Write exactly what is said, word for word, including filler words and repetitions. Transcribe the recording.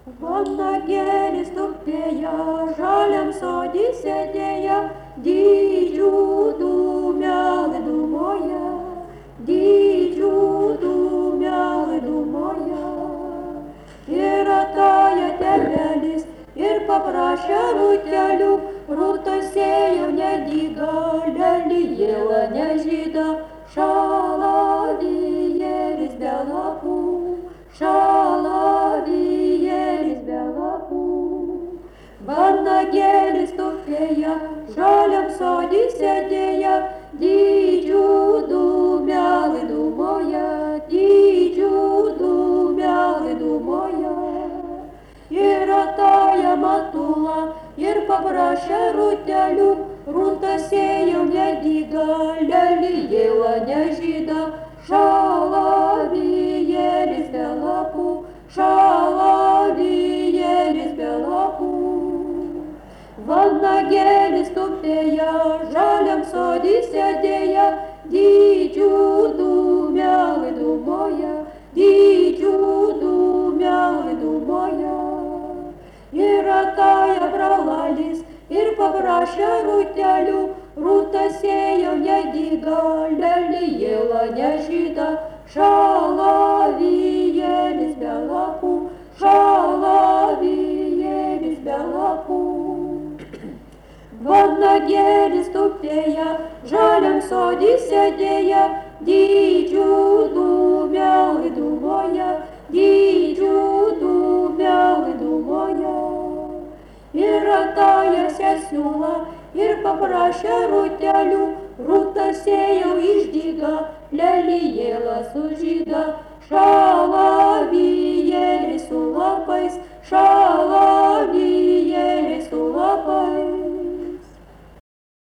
Vanagėlis tupėjo, žaliam sodį sėdėjo, didžių dūmė dūmoja, didžių dūmė dūmoja. Ir atėjo tėvelis ir paprašė rūtelių, rūtas ėjo nedyga, lelijėla nežyda, šalavijėlis be lapų, šalavijėlis be lapų. Vanagėlis tupėjo, žaliam sodį sėdėjo, didžių dūmė dūmoja, didžių dūmė dūmoja. Ir atėjo matula ir paprašė rūtelių, rūtas ėjo nedyga, lelijėla nežyda, šalavijėlis be lapų, šalavijėlis be lapų. Vanagėlis tupėjo, žaliam sodį sėdėjo, didžių dūmė dūmoja, didžių dūmė dūmoja. Ir atėjo brolalis ir paprašė rūtelių, rūtas ėjo nedyga, lelijėla nežyda, šalavijėlis be lapų, šalavijėlis be lapų. Vanagėlis tupėjo, žaliam sodį sėdėjo, didžių dūmė dūmoja, didžių dūmė dūmoja. Ir atėjo sesiūla ir paprašė rūtelių, rūtas ėjo išdyga, lelijėla sužyda, šalavijėlis su lapais, šalavijėlis.